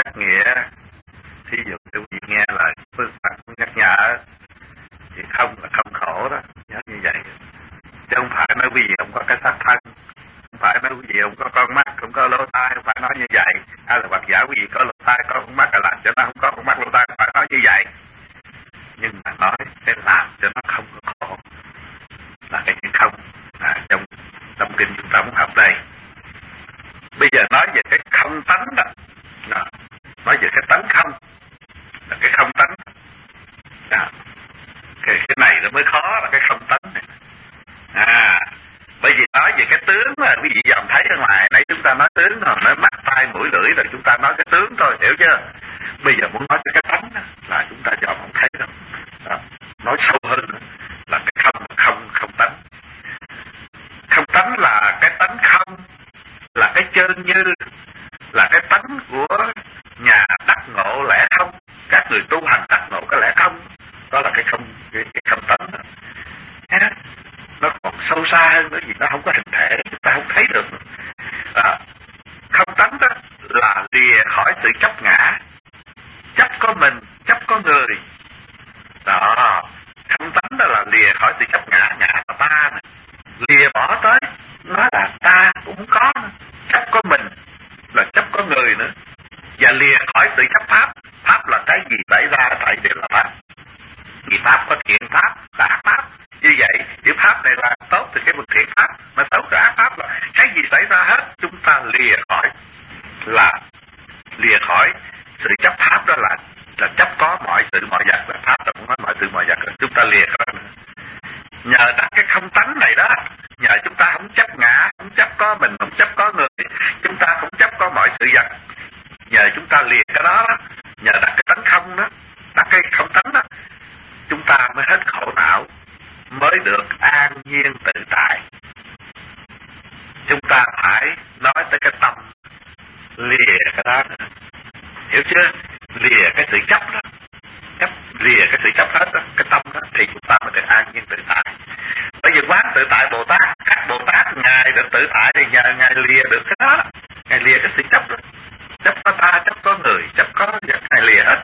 các nghĩa. Thí dụ quý vị nghe lời Phật nhắc nhở thì không là không khổ đó, nhớ như vậy. Chứ không phải nói quý vị không có cái xác thân, không phải nói quý vị không có con mắt, không có lỗ tai, không phải nói như vậy. Hay là hoặc giả quý vị có lỗ tai, có con mắt là làm cho nó không có con mắt lỗ tai, không phải nói như vậy. Nhưng mà nói cái làm cho nó không có khổ là cái chữ không. Trong tâm kinh chúng ta muốn học đây. Bây giờ nói về cái không tánh đó. Nói về cái tánh không, là cái không tánh. Cái này nó mới khó, là cái không tánh này. Bởi vì nói về cái tướng mà quý vị dòm thấy ở ngoài, nãy chúng ta nói tướng rồi, nói mắt tai mũi lưỡi rồi chúng ta nói cái tướng thôi, hiểu chưa? Bây giờ muốn nói cái tánh đó, là chúng ta dòm không thấy đâu. Nói sâu hơn nữa, là cái không tánh. Không tánh là cái tánh không, là cái chân như, là cái tánh của nhà đắc ngộ lẽ không. Các người tu hành đắc ngộ cái lẽ không, đó là cái không tánh đó. Nó còn sâu xa hơn nữa, vì nó không có hình thể, chúng ta không thấy được. Không tánh đó là lìa khỏi sự chấp ngã, chấp có mình, chấp có người. Đó, không tánh đó là lìa khỏi sự chấp ngã, ngã là ta này. Lìa bỏ tới, nói là ta cũng không có nữa. Chấp có mình là chấp có người nữa. Và lìa khỏi sự chấp pháp. Pháp là cái gì xảy ra tại đều là pháp. Vì pháp có thiện pháp, là ác pháp. Như vậy, chữ pháp này là tốt thì cái một thiện pháp, mà tốt thì ác pháp là cái gì xảy ra hết, chúng ta lìa khỏi, là lìa khỏi sự chấp pháp. Đó là chấp có mọi sự mọi vật, là pháp là cũng nói mọi sự mọi vật, chúng ta lìa khỏi. Nhờ đặt cái không tánh này đó, nhờ chúng ta không chấp ngã, không chấp có mình, không chấp có người, chúng ta không chấp có mọi sự vật. Nhờ chúng ta lìa cái đó, nhờ đặt cái tánh không đó, đặt cái không tánh đó, chúng ta mới hết khổ não, mới được an nhiên tự tại. Chúng ta phải nói tới cái tâm, lìa cái đó, hiểu chưa? Lìa cái sự chấp đó, lìa cái sự chấp hết đó, cái tâm đó, thì chúng ta mới được an nhiên tự tại. Bây giờ quán tự tại Bồ Tát, các Bồ Tát ngài được tự tại thì nhờ ngài lìa được cái đó, ngài lìa cái sự chấp đó, chấp có ta, chấp có người, chấp có vật, ngài lìa hết.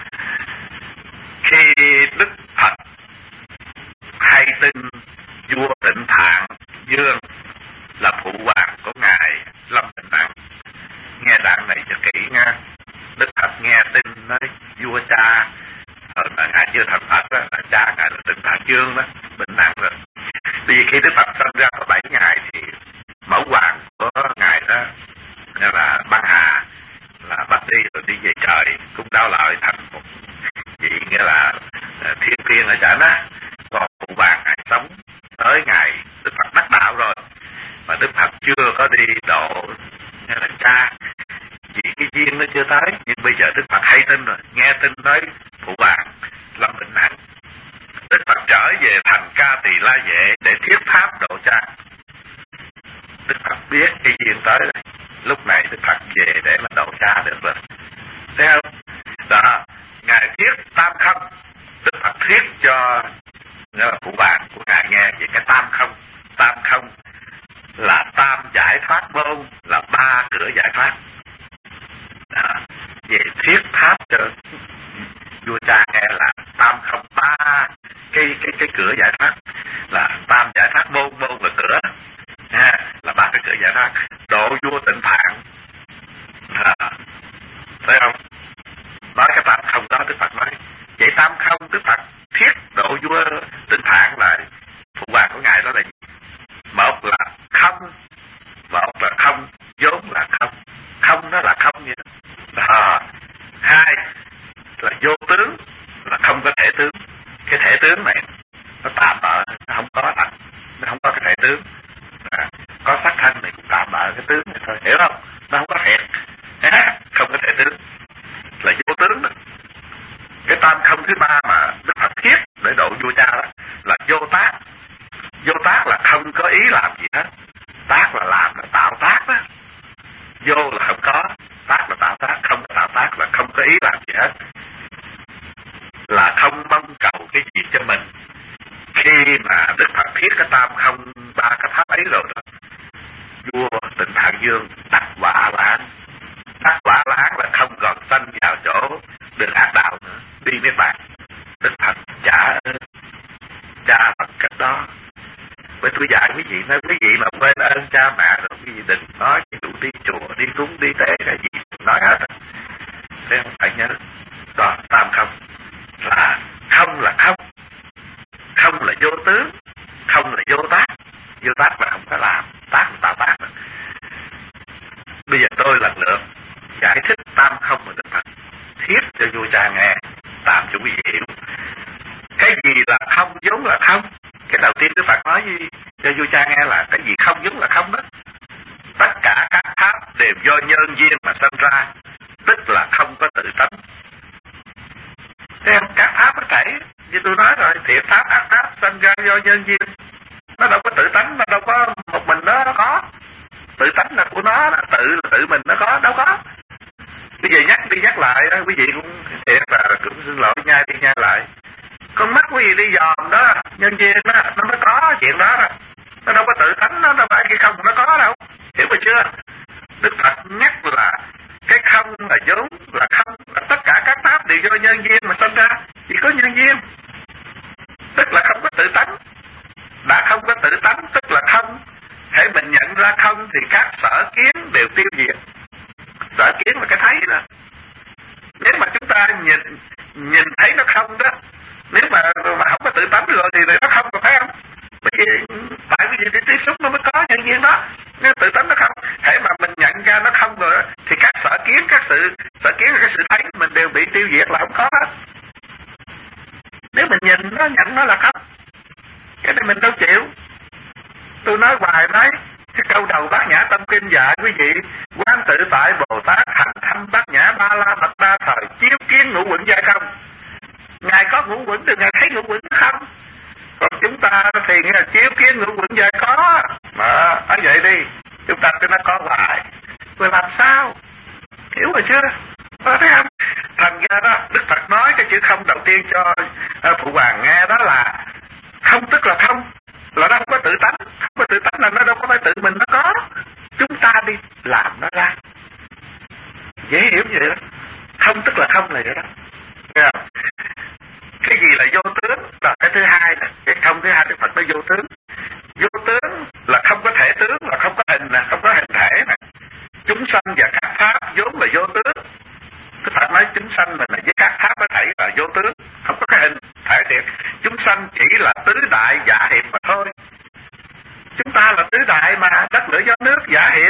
Khi Đức Phật hay tin vua Tịnh Thạng Dương là phụ hoàng của ngài Lâm Bình Đẳng, nghe đoạn này cho kỹ nha. Đức Phật nghe tin nói vua cha, là ngài chưa thành Phật đó, là cha ngài là Tịnh Thạng Dương đó, bệnh nặng rồi. Vì khi Đức Phật sinh ra có 7 ngày thì mẫu hoàng của ngài đó là Băng Hà là bắt đi rồi đi về trời, cũng đau lợi thành một vị nghĩa là thiên tiên ở chợ đó. Còn phụ hoàng ngài sống tới ngày Đức Phật đắc đạo rồi, mà Đức Phật chưa có đi độ như là cha, vì cái duyên nó chưa tới. Nhưng bây giờ Đức Phật hay tin rồi, nghe tin tới phụ hoàng Lâm Bình Đẳng, Đức Phật trở về thành Ca Tỳ La Vệ để thuyết pháp độ cha. Đức Phật biết cái duyên tới rồi, lúc này Đức Phật về để mà độ cha được rồi, thấy không? Đó, ngài thuyết tam không, Đức Phật thuyết cho phụ hoàng của ngài nghe về cái tam không. Tam không là tam giải thoát môn, là 3 cửa giải thoát. Đó, về thuyết pháp cho vua cha nghe là tam không, 3 cái cửa giải thoát, là tam giải thoát môn, môn là cửa, là 3 cái cửa giải thoát. Độ vua Tịnh Thạng, thấy không? Nói cái tam không đó, Đức Phật nói vậy tam không. Đức Phật thiết độ vua Tịnh Thạng là phụ hoàng của ngài đó là gì? Một là không, một là không, vốn là không, không đó là không vậy đó. Hai là vô tướng, là không có thể tướng. Cái thể tướng này nó tạm bợ, nó không có thật, nó không có cái thể tướng. Có sắc thân này cũng tạm bợ cái tướng này thôi, hiểu không? Nó không có thiệt, không có thể tướng, là vô tướng đó. Cái tam không thứ 3 mà Đức Phật thiết để độ vua cha đó là vô tác. Vô tác là không có ý làm gì hết. Tác là làm, là tạo tác đó. Vô là không có, tác là tạo tác, không có tạo tác là không có ý làm gì hết. Là không mong cầu cái gì cho mình. Khi mà Đức Phật thiết cái tam không 3 cái pháp ấy rồi đó, vua Tịnh Thạng Dương đắc quả A-la-hán. Đắc quả A-la-hán là không còn Thế phải nhớ. Đó, tam không là không là không, không là vô tướng, không là vô tác. Vô tác là không có làm, tác là tạo tác. Bây giờ tôi lần lượt giải thích tam không của Đức Phật thiết cho vua cha nghe, tạm cho quý vị hiểu. Cái gì là không vốn là không? Cái đầu tiên Đức Phật nói gì cho vua cha nghe là cái gì không vốn là không đó. Tất cả các pháp đều do nhân duyên mà sinh ra, tức là không có tự tánh. Xem các pháp có thể, như tôi nói rồi, thiện pháp, ác pháp sinh ra do nhân duyên. Nó đâu có tự tánh, nó đâu có một mình nó có. Tự tánh là của nó, tự là tự mình nó có, đâu có. Bây giờ nhắc đi nhắc lại, quý vị cũng thiệt là cũng xin lỗi nhai đi nhai lại. Con mắt quý vị đi dòm đó, nhân duyên đó, nó mới có chuyện đó đó. Nó đâu có tự tánh, nó đâu phải cái không nó có đâu. Hiểu rồi chưa? Đức Phật nhắc là cái không là vốn là không, là tất cả các pháp đều do nhân duyên mà sinh ra, chỉ có nhân duyên. Tức là không có tự tánh. Đã không có tự tánh tức là không. Hễ mình nhận ra không thì các sở kiến đều tiêu diệt. Sở kiến là cái thấy đó. Nếu mà chúng ta nhìn thấy nó không đó, nếu mà không có tự tánh rồi thì nó không, có phải không? Bởi vì tại vì cái tiếp xúc nó mới có nhân duyên đó. Nếu tự tánh nó không, hễ mà mình nhận ra nó không rồi thì các sở kiến, các sở kiến và cái sự thấy mình đều bị tiêu diệt là không có hết. Nếu mình nhìn nó, nhận nó là không, cái này mình đâu chịu. Tôi nói hoài nói cái câu đầu Bát Nhã Tâm Kinh dạy quý vị: Quán tự tại Bồ Tát hành thâm Bát Nhã Ba La Mật Đa thời chiếu kiến ngũ uẩn giai không. Ngài có ngũ uẩn thì Ngài thấy ngũ uẩn không. Còn chúng ta thì nghe là chiếu kiến ngũ uẩn giai có. Mà nói vậy đi, chúng ta cứ nó có hoài. Rồi làm sao? Hiểu rồi chưa? Có thấy không? Thành ra đó, Đức Phật nói cái chữ không đầu tiên cho Phụ Hoàng nghe đó là không tức là không. Là nó không có tự tánh. Không có tự tánh là nó đâu có phải tự mình nó có. Chúng ta đi làm nó ra. Dễ hiểu như vậy đó. Không tức là không là vậy đó. Thấy không? Cái gì là vô tướng? Là cái thứ hai nè. Cái không thứ hai Đức Phật nói vô tướng. Vô tướng là không có thể tướng, là không có hình nè, không có hình thể nè. Chúng sanh và các pháp vốn là vô tướng. Đức Phật nói chúng sanh mình là với các pháp có thể là vô tướng, không có cái hình thể thiệt. Chúng sanh chỉ là tứ đại giả hiệp mà thôi. Chúng ta là tứ đại mà, đất lửa gió nước giả hiệp.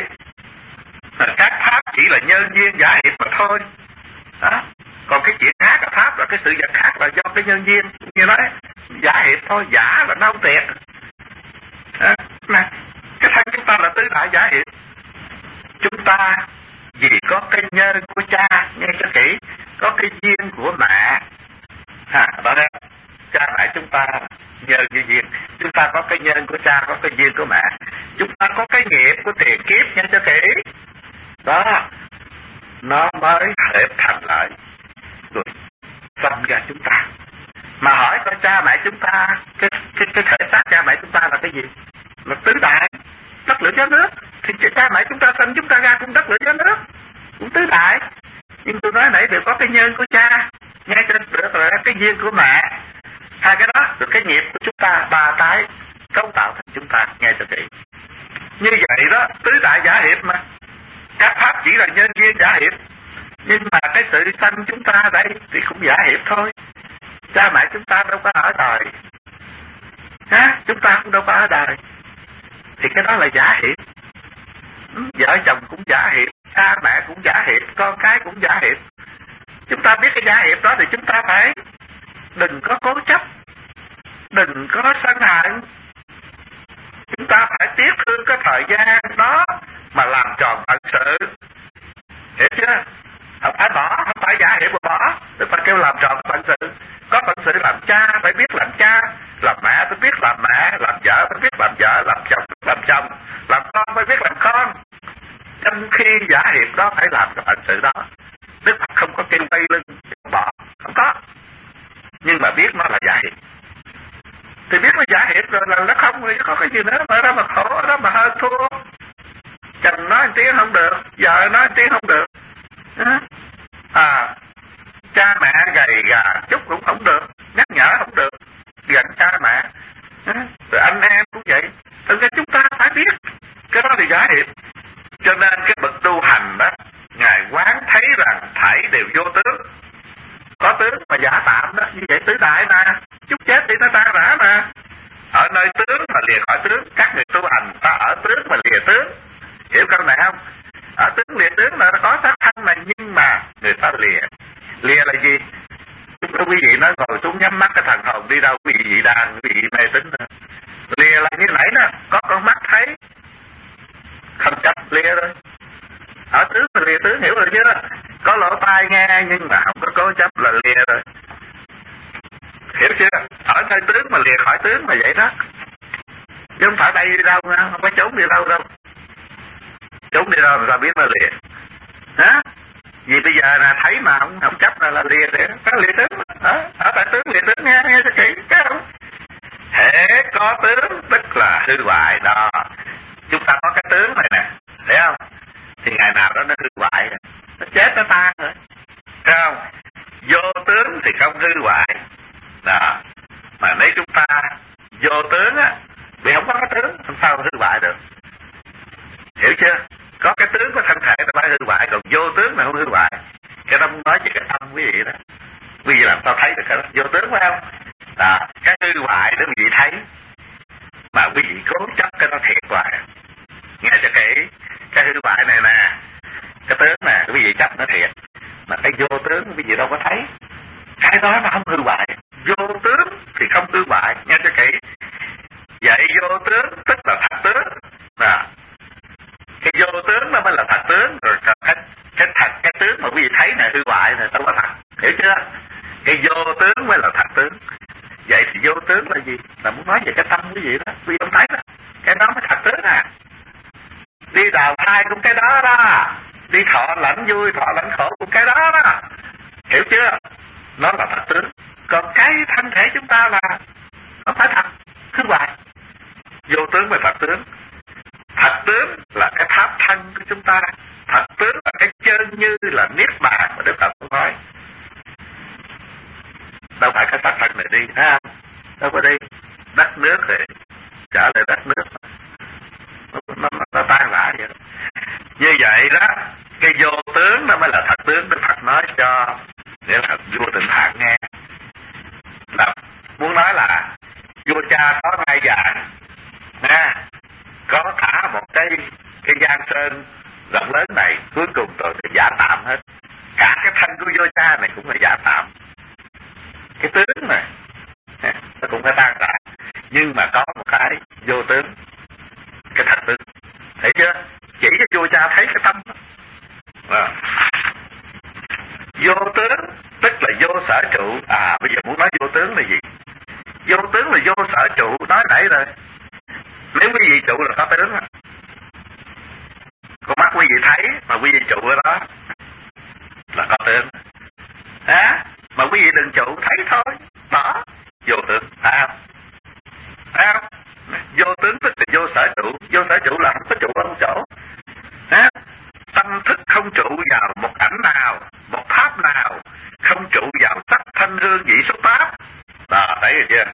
Các pháp chỉ là nhân duyên giả hiệp mà thôi. Đó. Còn cái chuyện khác, cái pháp là cái sự vật khác là do cái nhân duyên. Như nói giả hiệp thôi, giả là nó không thiệt. Nè, cái thân chúng ta là tứ đại giả hiệp. Chúng ta vì có cái nhân của cha, nghe cho kỹ, có cái duyên của mẹ. Đó đấy, cha mẹ chúng ta nhờ cái duyên. Chúng ta có cái nhân của cha, có cái duyên của mẹ. Chúng ta có cái nghiệp của tiền kiếp, nghe cho kỹ. Đó, nó mới hợp thành lại rồi sanh ra chúng ta. Mà hỏi coi cha mẹ chúng ta, cái thể xác cha mẹ chúng ta là cái gì? Là tứ đại, đất lửa gió nước. Thì cha mẹ chúng ta sanh chúng ta ra cũng đất lửa gió nước, cũng tứ đại. Nhưng tôi nói nãy đều có cái nhân của cha, ngay trên được là cái duyên của mẹ. Hai cái đó được cái nghiệp của chúng ta, ba cái cấu tạo thành chúng ta, nghe cho kỹ. Như vậy đó, tứ đại giả hiệp mà. Các pháp chỉ là nhân duyên giả hiệp. Nhưng mà cái sự sanh chúng ta đây thì cũng giả hiệp thôi. Cha mẹ chúng ta đâu có ở đời. Chúng ta cũng đâu có ở đời. Thì cái đó là giả hiệp. Vợ chồng cũng giả hiệp, cha mẹ cũng giả hiệp, con cái cũng giả hiệp. Chúng ta biết cái giả hiệp đó thì chúng ta phải đừng có cố chấp, đừng có sân hận. Chúng ta phải tiếc thương cái thời gian đó mà làm tròn phận sự. Hiểu chưa? Không phải bỏ, không phải giả hiệp mà bỏ. Tức phải kêu làm tròn phận sự. Có phận sự làm cha phải biết làm cha, làm mẹ phải biết làm mẹ, làm vợ phải biết làm vợ, làm chồng phải làm chồng, làm con phải biết làm con. Trong khi giả hiệp đó phải làm cái phận sự đó. Đức Phật không có kêu quay lưng bỏ, không có. Nhưng mà biết nó là giả hiệp. Thì biết nó giả hiệp rồi là nó không thì có cái gì nữa mà đó mà khổ, đó mà hơn thua. Chồng nói một tiếng không được, vợ nói một tiếng không được. Cha mẹ gầy gà chút cũng không được, nhắc nhở không được, giận cha mẹ. Rồi anh em cũng vậy. Thực ra chúng ta phải biết cái đó thì giả hiệp. Cho nên cái bậc tu hành đó, Ngài quán thấy rằng thảy đều vô tướng. Có tướng mà giả tạm đó, như vậy tứ đại mà, chút chết thì nó tan rã mà. Ở nơi tướng mà lìa khỏi tướng, các người tu hành ta ở tướng mà lìa tướng. Hiểu câu này không? Ở tướng lìa tướng là nó có xác thân này, nhưng mà người ta lìa là gì? Chúng ta quý vị nói ngồi xuống nhắm mắt cái thần hồn đi đâu, quý vị đang quý vị mê tín nữa. Lìa là như nãy đó, có con mắt thấy không chấp lìa rồi. Ở tướng là lìa tướng, hiểu rồi chưa? Có lỗ tai nghe nhưng mà không có cố chấp là lìa rồi. Hiểu chưa? Ở nơi tướng mà lìa khỏi tướng mà vậy đó. Chứ không phải bay đi đâu nha, không phải trốn đi đâu đâu. Trốn đi đâu rồi biết là lìa. Hả? Vì bây giờ là thấy mà không chấp là lìa để có lìa tướng. Ở tại tướng lìa tướng nghe cho kỹ cái không? Hễ có tướng tức là hư hoại đó. Chúng ta có cái tướng này nè, thấy không? Thì ngày nào đó nó hư hoại rồi, nó chết nó tan rồi, thấy không? Vô tướng thì không hư hoại đó. Mà nếu chúng ta vô tướng á, vì không có cái tướng làm sao hư hoại được, hiểu chưa? Có cái tướng của thân thể nó phải hư hoại, còn vô tướng là không hư hoại. Cái đó muốn nói về cái tâm quý vị đó. Quý vị làm sao thấy được cái đó? Vô tướng phải không? Đó, cái hư hoại đó quý vị thấy, mà quý vị cố chấp cái đó thiệt hoài. Nghe cho kỹ, cái hư hoại này nè, cái tướng nè, quý vị chấp nó thiệt, mà cái vô tướng quý vị đâu có thấy. Cái đó nó không hư hoại. Vô tướng thì không hư hoại, nghe cho kỹ. Vậy vô tướng tức là thật tướng. Đó. Cái vô tướng nó mới là thật tướng. Rồi cái thật, cái tướng mà quý vị thấy này hư hoại này đâu có thật, hiểu chưa? Cái vô tướng mới là thật tướng. Vậy thì vô tướng là gì? Là muốn nói về cái tâm quý vị đó, quý vị không thấy đó. Cái đó mới thật tướng à. Đi đào thai cũng cái đó đó, đi thọ lãnh vui, thọ lãnh khổ cũng cái đó đó, hiểu chưa? Nó là thật tướng. Còn cái thân thể chúng ta là nó phải thật, hư hoại. Vô tướng mới thật tướng. Thật tướng là cái pháp thân của chúng ta. Thật tướng là cái chân như là niết bàn mà Đức Phật nói. Đâu phải cái xác thân này đi ha, đâu có đi. Đất nước thì trở lại đất nước, nó tan rã vậy. Như vậy đó, cái vô tướng nó mới là thật tướng. Đức Phật nói cho nghĩa là vua Tịnh Phạn nghe, là muốn nói là vua cha có ngai vàng nha, có cả một cái giang sơn rộng lớn này, cuối cùng rồi thì giả tạm hết. Cả cái thân của vua cha này cũng là giả tạm. Cái tướng này nó cũng phải tan rã, nhưng mà có một cái vô tướng, cái thật tướng, thấy chưa? Chỉ cho vua cha thấy cái tâm đó. Vô tướng tức là vô sở trụ. Bây giờ muốn nói vô tướng là gì? Vô tướng là vô sở trụ, nói nãy rồi. Nếu quý vị trụ là có tướng. Con mắt quý vị thấy mà quý vị trụ ở đó là có tướng. Mà quý vị đừng trụ, thấy thôi, đó vô tướng, phải không? Vô tướng tức là vô sở trụ. Vô sở trụ là không có trụ ở một chỗ. Tâm thức không trụ vào một cảnh nào, một pháp nào, không trụ vào sắc thanh hương vị xúc pháp. Đó, thấy rồi chưa?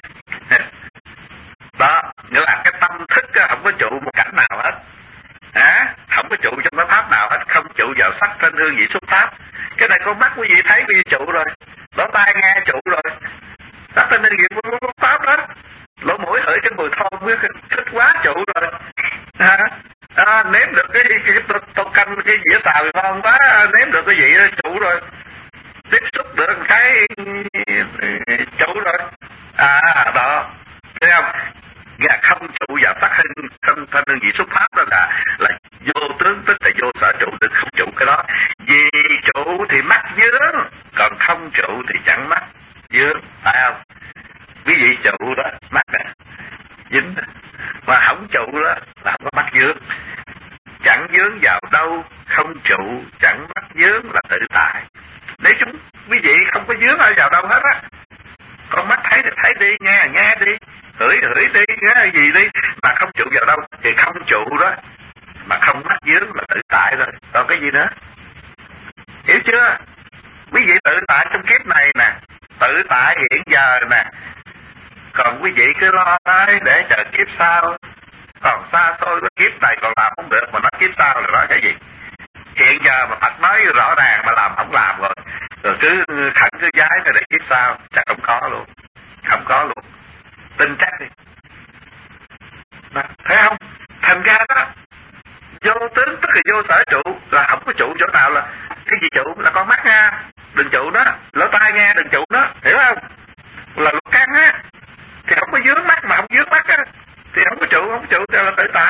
Đó, nghĩa là cái tâm thức không có trụ một cảnh nào hết. Không có trụ trong cái pháp nào hết, không trụ vào sắc thanh hương vị xúc pháp. Cái này con mắt quý vị thấy quý vị trụ rồi, lỗ tai nghe trụ rồi, sắc thanh hương vị xúc pháp đó. Lỗ mũi hửi cái mùi thơm thích quá trụ rồi. Nếm được cái tô canh, cái dĩa xào ngon quá, nếm được cái vị trụ rồi. Tiếp xúc được cái trụ rồi. Đó, thấy không? Và không trụ vào sắc thanh hương vị xuất pháp đó là vô tướng, tức là vô sở trụ, tức không trụ cái đó. Vì trụ thì mắc vướng, còn không trụ thì chẳng mắc vướng, phải không? Quý vị trụ đó mắc dính, mà không trụ đó là không có mắc vướng. Chẳng vướng vào đâu, không trụ chẳng mắc vướng là tự tại. Nếu quý vị không có vướng ở vào đâu hết á, con mắt thấy thì thấy đi, nghe đi, hửi đi, nghe gì đi, mà không trụ vào đâu thì không trụ đó, mà không mắc vướng là tự tại rồi. Còn cái gì nữa? Hiểu chưa? Quý vị tự tại trong kiếp này nè, tự tại hiện giờ nè. Còn quý vị cứ lo nói để chờ kiếp sau, còn xa xôi cái kiếp này còn làm không được, mà nói kiếp sau là nói cái gì? Hiện giờ mà Phật nói rõ ràng mà làm không làm rồi cứ khẩn cứ giái để kiếp sau, chắc không có luôn, không có luôn, tin chắc đi. Đó, thấy không? Thành ra đó, vô tướng tức là vô sở trụ, là không có trụ chỗ nào, là cái gì trụ là con mắt nha, đừng trụ đó, lỗ tai nghe đừng trụ đó, hiểu không? Là lục căn á, thì không có dướng mắt, mà không dướng mắt á thì không có trụ thì là tự tại.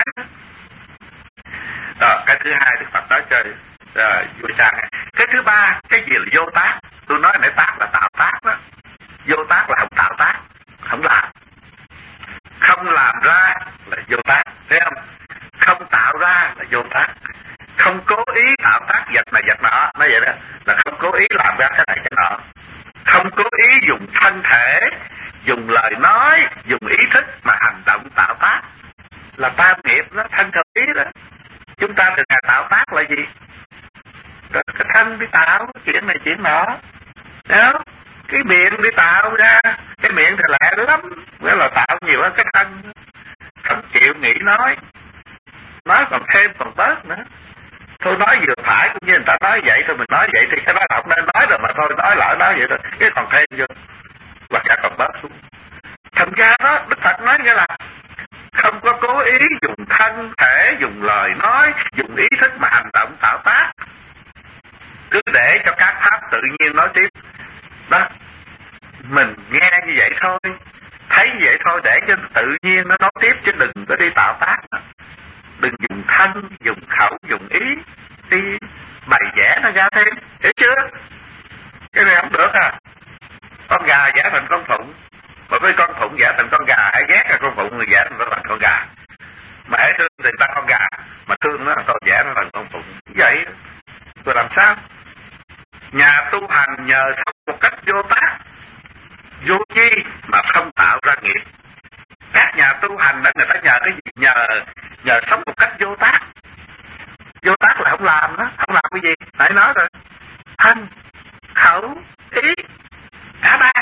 Đó, cái thứ hai Đức Phật nói cho vui sang. Cái thứ ba, cái gì là vô tác? Tôi nói nãy tác là tạo tác đó, vô tác là không tạo tác, không làm, không làm ra là vô tác, thấy không? Không tạo ra là vô tác, không cố ý tạo tác vật này vật nọ, nói vậy đó, là không cố ý làm ra cái này cái nọ, không cố ý dùng thân thể, dùng lời nói, dùng ý thức mà hành động tạo tác, là tam nghiệp đó, thân khẩu ý đó. Chúng ta thường ngày tạo tác là gì? Cái thân đi tạo chuyện này chuyện nọ, đó. Cái miệng đi tạo ra, cái miệng thì lẹ lắm, nghĩa là tạo nhiều hơn cái thân, không chịu nghĩ nói còn thêm còn bớt nữa. Thôi nói vừa phải, cũng như người ta nói vậy thôi mình nói vậy, thì cái đó không nên nói rồi mà thôi, nói lỡ nói vậy thôi, cái còn thêm vô hoặc giả còn bớt xuống. Thành ra đó, Đức Phật nói nghĩa là không có cố ý dùng thân thể, dùng lời nói, dùng ý thức mà hành động tạo tác, cứ để cho các pháp tự nhiên nói tiếp đó. Mình nghe như vậy thôi, thấy như vậy thôi, để cho tự nhiên nó nói tiếp, chứ đừng có đi tạo tác, đừng dùng thân, dùng khẩu, dùng ý đi bày vẽ nó ra thêm, hiểu chưa? Cái này không được à. Con gà vẽ thành con phụng, mà với con phụng vẽ thành con gà, hãy ghét là con phụng người vẽ thành con gà, mà hãy thương thì ta con gà, mà thương nó tôi vẽ nó thành con phụng, vậy rồi làm sao? Nhà tu hành nhờ sống một cách vô tác, vô chi mà không tạo ra nghiệp. Các nhà tu hành đó, người ta nhờ cái gì? Nhờ sống một cách vô tác. Vô tác là không làm đó, không làm cái gì? Nãy nói rồi, thân, khẩu, ý, cả ba.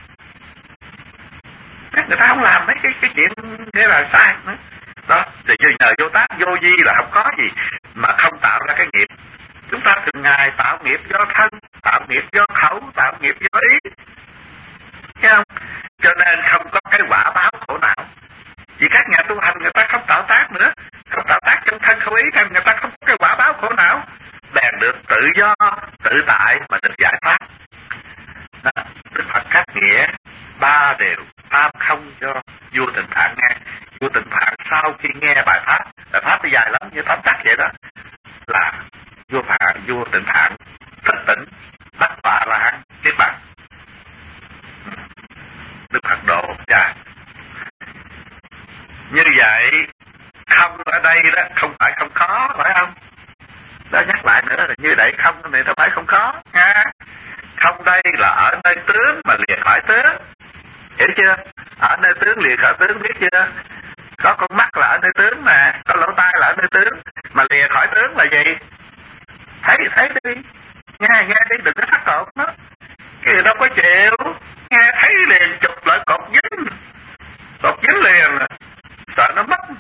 Người ta không làm mấy cái chuyện thế là sai nữa. Đó, thì nhờ vô tác, vô vi là không có gì mà không tạo ra cái nghiệp. Chúng ta thường ngày tạo nghiệp do thân, tạo nghiệp do khẩu, tạo nghiệp do ý, thấy không? Cho nên không có cái quả báo khổ não. Vì các nhà tu hành người ta không tạo tác nữa, không tạo tác trong thân khẩu ý, nên người ta không có cái quả báo khổ não, bèn được tự do, tự tại mà được giải thoát. Đức Phật các nghĩa ba đều tam không cho vua Tịnh Phạn nghe. Vua Tịnh Phạn sau khi nghe bài pháp nó dài lắm như tóm tắt vậy đó, là vua Tịnh Phạn thức tỉnh đắc quả La Hán Niết Bàn. Đức Phật độ cha. Như vậy không ở đây đó không phải không khó, phải không? Đó, nhắc lại nữa là như vậy không này đâu phải không khó nha. Không đây là ở nơi tướng mà lìa khỏi tướng, hiểu chưa? Ở nơi tướng lìa khỏi tướng, biết chưa? Có con mắt là ở nơi tướng mà, có lỗ tai là ở nơi tướng, mà lìa khỏi tướng là gì? Thấy đi, nghe đi, đừng có thắt cột nó, cái gì đâu có chịu, nghe thấy liền chụp lại cột dính liền, sợ nó mất.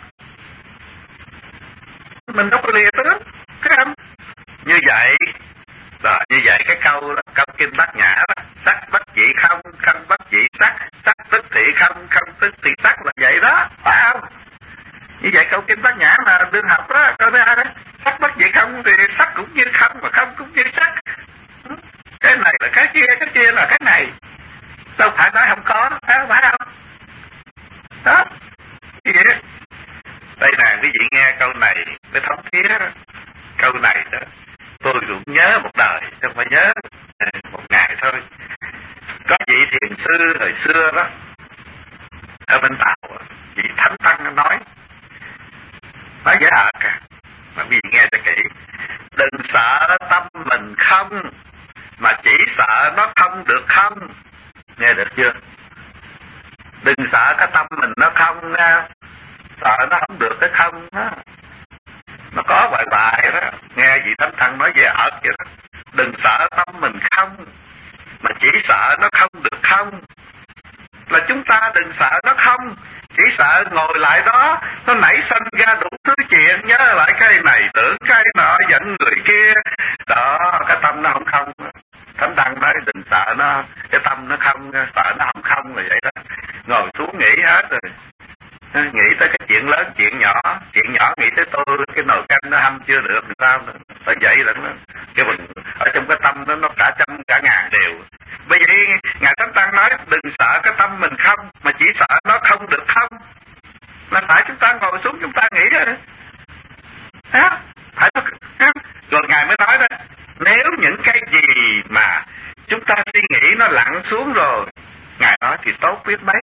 Mình đâu có lìa tướng, thấy không? Như vậy rồi, như vậy cái câu Kim Bát Nhã đó, sắc bất dị không, không bất dị sắc, sắc tức thị không, không tức thị sắc là vậy đó, phải không? Như vậy câu Kim Bát Nhã là đương học đó, câu thứ hai đó, sắc bất dị không thì sắc cũng như không, mà không cũng như sắc. Cái này là cái kia là cái này, đâu phải nói không có, phải không? Đó, như vậy. Đây nè, quý vị nghe câu này mới thống thía. Câu này đó tôi cũng nhớ một đời, không phải nhớ một ngày thôi. Có vị thiền sư hồi xưa đó ở bên Tàu, vị Thánh Tăng nói dễ hạt à, mà quý vị nghe cho kỹ. Đừng sợ tâm mình không, mà chỉ sợ nó không được không. Nghe được chưa? Đừng sợ cái tâm mình nó không nha, sợ nó không được cái không đó. Nó có bài đó, nghe vị Thánh Tăng nói dễ ợt vậy đó. Đừng sợ tâm mình không, mà chỉ sợ nó không được không. Là chúng ta đừng sợ nó không, chỉ sợ ngồi lại đó nó nảy sinh ra đủ thứ chuyện, nhớ lại cái này tưởng cái nọ giận người kia đó, cái tâm nó không không. Thánh Tăng nói đừng sợ nó, cái tâm nó không, sợ nó không là vậy đó. Ngồi xuống nghĩ hết rồi, nghĩ tới cái chuyện lớn chuyện nhỏ nghĩ tới tôi cái nồi canh nó hâm chưa được thì sao nữa. Tới vậy là nó cái mình ở trong cái tâm nó cả trăm cả ngàn điều. Bởi vậy ngài Thánh Tăng nói đừng sợ cái tâm mình không, mà chỉ sợ nó không được không. Là phải chúng ta ngồi xuống chúng ta nghĩ rồi đó, phải đó. Rồi ngài mới nói đó, nếu những cái gì mà chúng ta suy nghĩ nó lặn xuống rồi, ngài nói thì tốt biết mấy.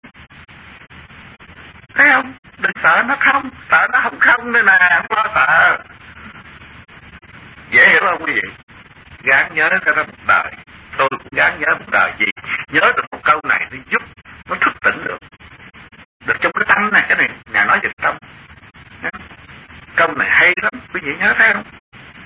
Thấy không? Đừng sợ nó không, sợ nó không nên là không lo sợ. Dễ hiểu không quý vị? Gắng nhớ cái đó một đời. Tôi cũng gắng nhớ một đời gì. Nhớ được một câu này thì giúp nó thức tỉnh được. Được trong cái tâm này, cái này ngài nói về tâm. Câu này hay lắm, quý vị nhớ thấy không?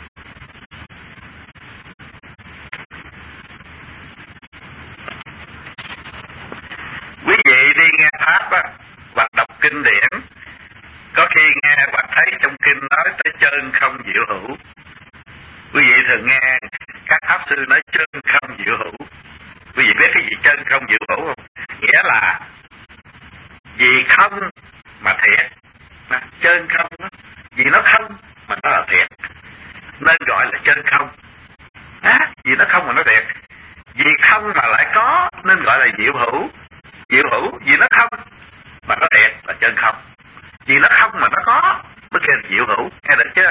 Quý vị đi nghe Pháp á, hoặc đọc kinh điển, có khi nghe hoặc thấy trong kinh nói tới chân không diệu hữu. Quý vị thường nghe các pháp sư nói chân không diệu hữu. Quý vị biết cái gì chân không diệu hữu không? Nghĩa là vì không mà thiệt. Chân không đó, vì nó không mà nó là thiệt, nên gọi là chân không. Vì nó không mà nó thiệt, vì không mà lại có nên gọi là diệu hữu. Diệu hữu vì nó không mà nó thiệt là chân không, vì nó không mà nó có mới kêu là diệu hữu. Nghe được chưa?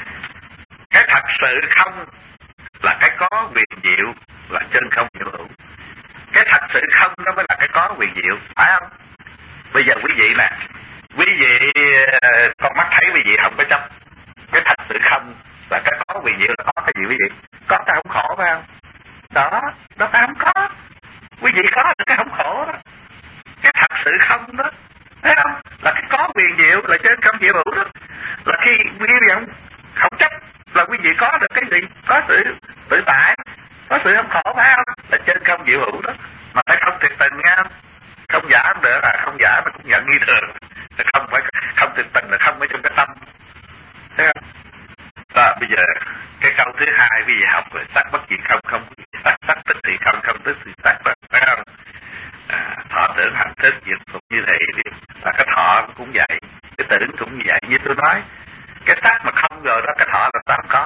Cái thật sự không là cái có quyền diệu, là chân không diệu hữu. Cái thật sự không đó mới là cái có quyền diệu, phải không? Bây giờ quý vị nè, quý vị con mắt thấy quý vị không có chấp. Cái thật sự không là cái có quyền diệu, là có cái gì quý vị? Có cái không khổ phải không? Đó, đó cái không có. Quý vị có được cái không khổ đó. Cái thật sự không đó, thấy không? Là cái có quyền diệu, là trên không diệu hữu đó. Là khi quý vị không chấp là quý vị có được cái gì? Có sự tự tại, có sự không khổ phải không? Là trên không diệu hữu đó. Mà phải không tuyệt tình nghe không? Không giả không được, không giả mà cũng nhận nghi thường. Không phải không tuyệt tình là không ở trong cái tâm, thấy không? Đó, bây giờ cái câu thứ hai quý vị học rồi, sắc bất diệt không, không sắc tức thì không, không tức thì sắc, phải không? Thọ tưởng hành thức diệt cũng như thế, là cái thọ cũng vậy, cái tưởng cũng như vậy. Như tôi nói, cái sắc mà không rồi đó, cái thọ làm sao có,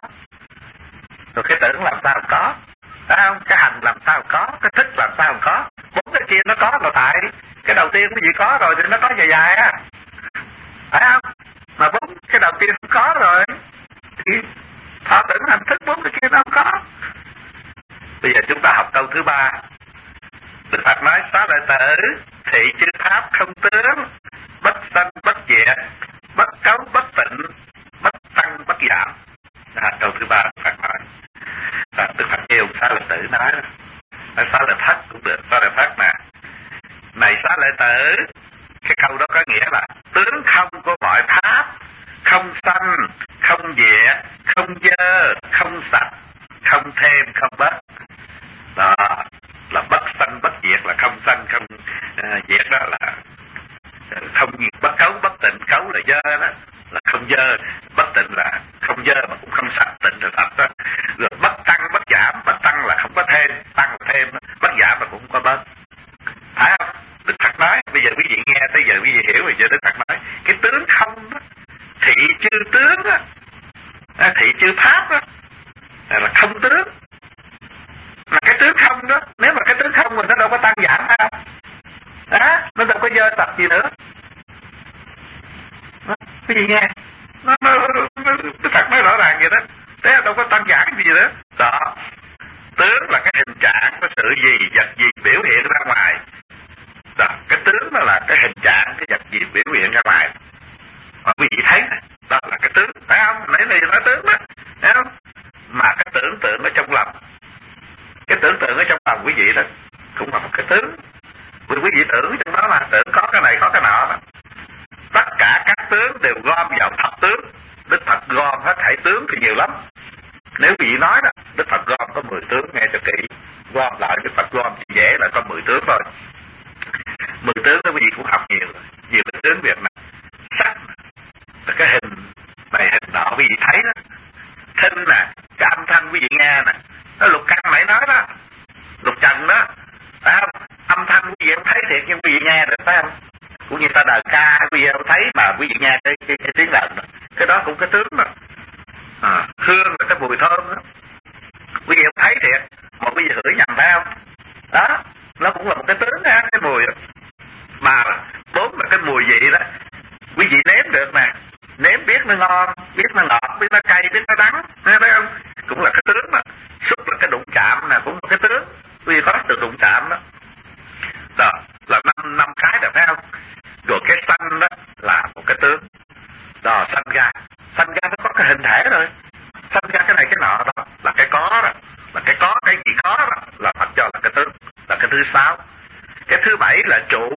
rồi cái tưởng làm sao có, phải không? Cái hành làm sao có, cái thức làm sao có. Bốn cái kia nó có là tại cái đầu tiên quý vị có rồi thì nó có dài dài á, phải không? Mà bốn cái đầu tiên không có rồi thì thọ tưởng hành thức bốn cái kia nó không có. Bây giờ chúng ta học câu thứ ba. Đức Phật nói xá lợi tử, thị chư pháp không tướng, bất sanh bất diệt, bất cấu bất tịnh, bất tăng bất giảm. Câu thứ ba Đức Phật nói. Đức Phật kêu xá lợi tử nói xá lợi thất cũng được, xá lợi thất nè. Này xá lợi tử, cái câu đó có nghĩa là tướng không của mọi pháp, không sanh, không diệt, không dơ, không sạch, không thêm, không bớt. Đó là bất sanh bất diệt, là không sanh không diệt, đó là không bất cấu bất tịnh. Cấu là dơ đó, là không dơ. Bất tịnh là không dơ mà cũng không sạch, tịnh là sạch đó. Rồi bất tăng bất giảm, bất tăng là không có thêm, tăng là thêm, bất giảm là cũng không có bớt, phải không? Đức Phật nói, bây giờ quý vị nghe tới giờ quý vị hiểu rồi. Giờ Đức Phật nói cái tướng không đó, thị chư tướng đó, thị chư pháp đó, là không tướng. Mà cái tướng không đó, nếu mà cái tướng không mình nó đâu có tăng giảm phải không? Đó, nó đâu có dơ tập gì nữa. Đó, cái gì nghe? Đức Phật nói rõ ràng vậy đó. Thế đâu có tăng giảm gì nữa. Đó, tướng là cái hình trạng của sự gì, vật gì biểu hiện ra ngoài. Đó, cái tướng đó là cái hình trạng, cái vật gì biểu hiện ra ngoài. Mà quý vị thấy này, đó là cái tướng, phải không? Nãy này nói tướng đó, thấy không? Mà cái tưởng tượng ở trong lòng, cái tưởng tượng ở trong lòng quý vị đó cũng là một cái tướng. Vì quý vị tưởng trong đó mà tưởng có cái này có cái nọ đó. Tất cả các tướng đều gom vào thập tướng. Đức Phật gom hết thảy tướng thì nhiều lắm. Nếu quý vị nói đó, Đức Phật gom có 10 tướng, nghe cho kỹ. Gom lại Đức Phật gom chỉ dễ là có 10 tướng thôi. 10 tướng đó quý vị cũng học nhiều rồi. Nhiều cái tướng Việt này. Sắc là cái hình này hình nọ quý vị thấy đó. Thinh nè, cái âm thanh quý vị nghe nè, nó lục căn này quý vị nghe cái tiếng lợn đó. Cái đó cũng cái tướng đó. Hương là cái mùi thơm đó. Quý vị không thấy thiệt, mà quý vị hửi nhầm phải không? Đó, nó cũng là một cái tướng đó, cái mùi đó. Mà 4 là cái mùi vị đó. Quý vị nếm được nè, nếm biết nó ngon, biết nó ngọt, biết nó cay, biết nó đắng, thấy không? Cũng là cái tướng đó. Xúc là cái đụng chạm nè, cũng là cái tướng. Quý vị có được đụng chạm đó. Đó là năm cái rồi phải không? Rồi cái xanh đó là một cái tướng. Đó, xanh ra nó có cái hình thể rồi. Xanh ra cái này cái nọ đó là cái có đó, là cái có, cái gì có đó là Phật cho là cái tướng, là cái thứ 6. Cái thứ 7 là trụ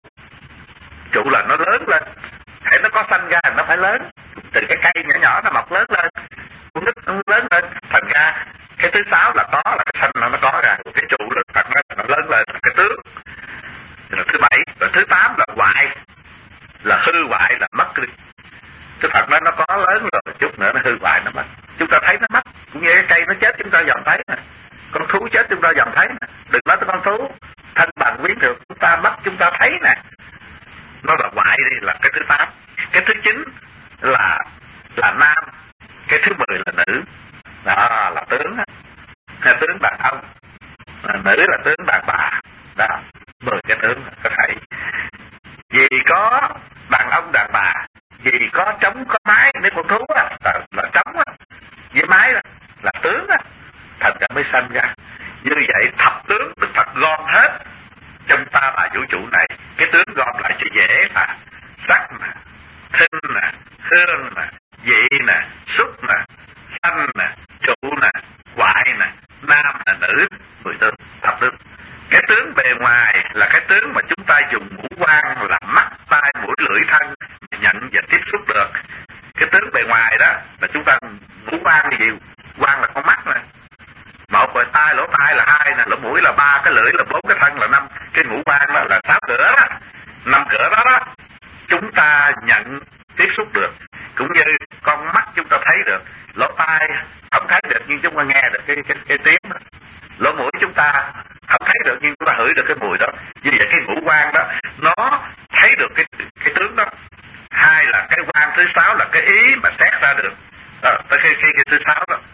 là nó lớn lên. Hãy nó có xanh ra nó phải lớn, từ cái cây nhỏ nhỏ nó mọc lớn lên, nó lớn lên. Thành ra cái thứ 6 là có, là cái xanh nó có ra. Cái trụ là Phật nó lớn lên là cái tướng. Rồi thứ 7, rồi thứ 8 là hoại, là hư hoại, là mất đi. Cái Phật nó có lớn rồi, chút nữa nó hư hoại, nó mất. Chúng ta thấy nó mất, cũng như cái cây nó chết chúng ta dòm thấy nè, con thú chết chúng ta dòm thấy nè. Đừng nói tới con thú, thanh bằng quyến thuộc chúng ta mất chúng ta thấy nè. Nó là hoại đi, là cái thứ 8. Cái thứ 9 là nam, cái thứ 10 là nữ. Đó là tướng á, là tướng đàn ông, nữ là tướng đàn bà. Đó, 10 cái tướng có thầy. Vì có đàn ông đàn bà, vì có trống có mái, nếu con thú á là trống á, với mái là tướng á, thành ra mới sanh ra. Như vậy thập tướng Đức Phật gom hết trong ta bà vũ trụ này. Cái tướng gom lại cho dễ mà. Sắc nè, thinh nè, hương nè, vị nè, xúc nè, xanh nè, trụ nè, hoại nè, nam nè, nữ, 10 tướng, thập tướng. Cái tướng bề ngoài là cái tướng mà chúng ta dùng ngũ quan là mắt, tai, mũi, lưỡi, thân nhận và tiếp xúc được. Cái tướng bề ngoài đó là chúng ta ngũ quan là gì? Quan là con mắt nè, 1 rồi tai, lỗ tai là 2 nè, lỗ mũi là 3, cái lưỡi là 4, cái thân là 5, cái ngũ quan đó là 6 cửa đó, 5 cửa đó đó. Chúng ta nhận tiếp xúc được, cũng như con mắt chúng ta thấy được, lỗ tai không thấy được nhưng chúng ta nghe được cái tiếng đó. Lỗ mũi chúng ta không thấy được nhưng chúng ta hửi được cái mùi đó. Như vậy cái ngũ quan đó nó thấy được cái tướng đó. 2 là cái quan thứ 6 là cái ý mà xét ra được. Đó, tới cái thứ 6 đó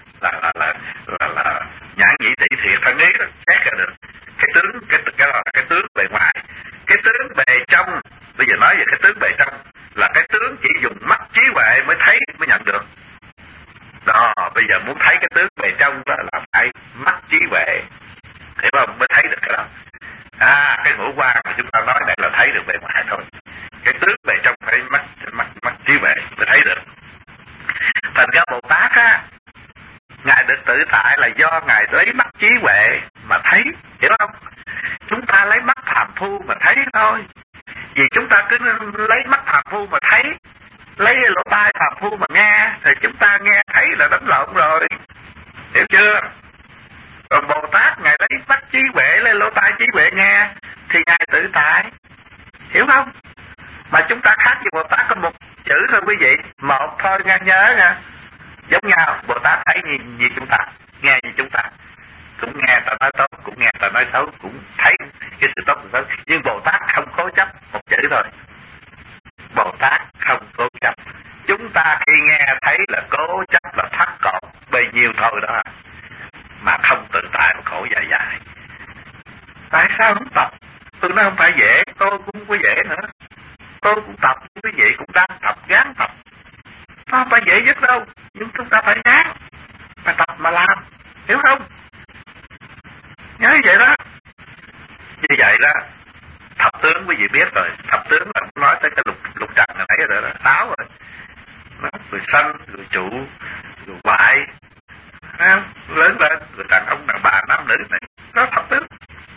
là nhãn nhĩ tỷ thiệt thân ý đó, xét ra được cái tướng, cái là cái tướng bề ngoài. Cái tướng bề trong, bây giờ nói về cái tướng bề trong là cái tướng chỉ dùng mắt trí huệ mới thấy, mới nhận được. Đó, bây giờ muốn thấy cái tướng bề trong đó là phải mắt trí huệ, hiểu không, mới thấy được cái đó. Cái ngũ quan mà chúng ta nói đây là thấy được bề ngoài thôi. Cái tướng bề trong phải mắt trí huệ mới thấy được. Thành ra Bồ Tát á, Ngài được tự tại là do Ngài lấy mắt trí huệ mà thấy, hiểu không? Chúng ta lấy mắt phàm phu mà thấy thôi. Vì chúng ta cứ lấy mắt phàm phu mà thấy, lấy lỗ tai phàm phu mà nghe, thì chúng ta nghe thấy là đánh lộn rồi, hiểu chưa? Còn Bồ Tát Ngài lấy mắt trí huệ, lấy lỗ tai trí huệ nghe, thì Ngài tự tại, hiểu không? Mà chúng ta khác với Bồ Tát có một chữ thôi quý vị, một thôi nghe, nhớ nha. Giống nhau, Bồ Tát thấy như chúng ta, nghe như chúng ta, cũng nghe ta nói tốt, cũng nghe ta nói xấu, cũng thấy cái sự tốt của xấu. Nhưng Bồ Tát không cố chấp một chữ thôi. Bồ Tát không cố chấp. Chúng ta khi nghe thấy là cố chấp, là thắt cột bấy nhiêu thôi đó, mà không tự tại mà khổ dài dài. Tại sao không tập? Tôi nói không phải dễ, tôi cũng không có dễ nữa. Tôi cũng tập, quý vị cũng đang tập, gắng tập. Nó không phải dễ nhất đâu, nhưng chúng ta phải gắng, phải tập mà làm, hiểu không? Nhớ như vậy đó. Như vậy đó, thập tướng quý vị biết rồi. Thập tướng là nói tới cái lục trần này nãy rồi đó, 6 rồi. Nó người sanh, người trụ, người hoại, lớn lên, người đàn ông, đàn bà, nam nữ này, đó thập tướng.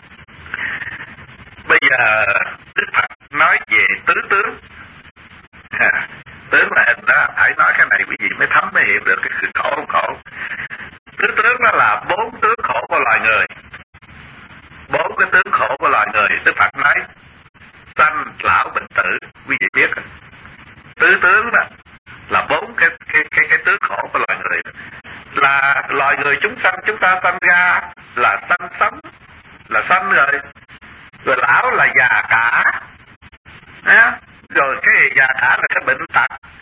Bây giờ Đức Phật nói về tứ tướng. Tướng là hình đó, phải nói cái này quý vị mới thấm mới hiểu được cái sự khổ không khổ. Tứ tướng đó là 4 tướng khổ của loài người. 4 cái tướng khổ của loài người. Đức Phật nói sanh, lão, bệnh, tử, quý vị biết rồi. Tứ tướng đó là 4 cái tướng khổ của loài người. Là loài người chúng sanh, chúng ta sanh ra là sanh sống, là sanh rồi. Rồi lão là già cả, rồi cái già cả là cái bệnh tật,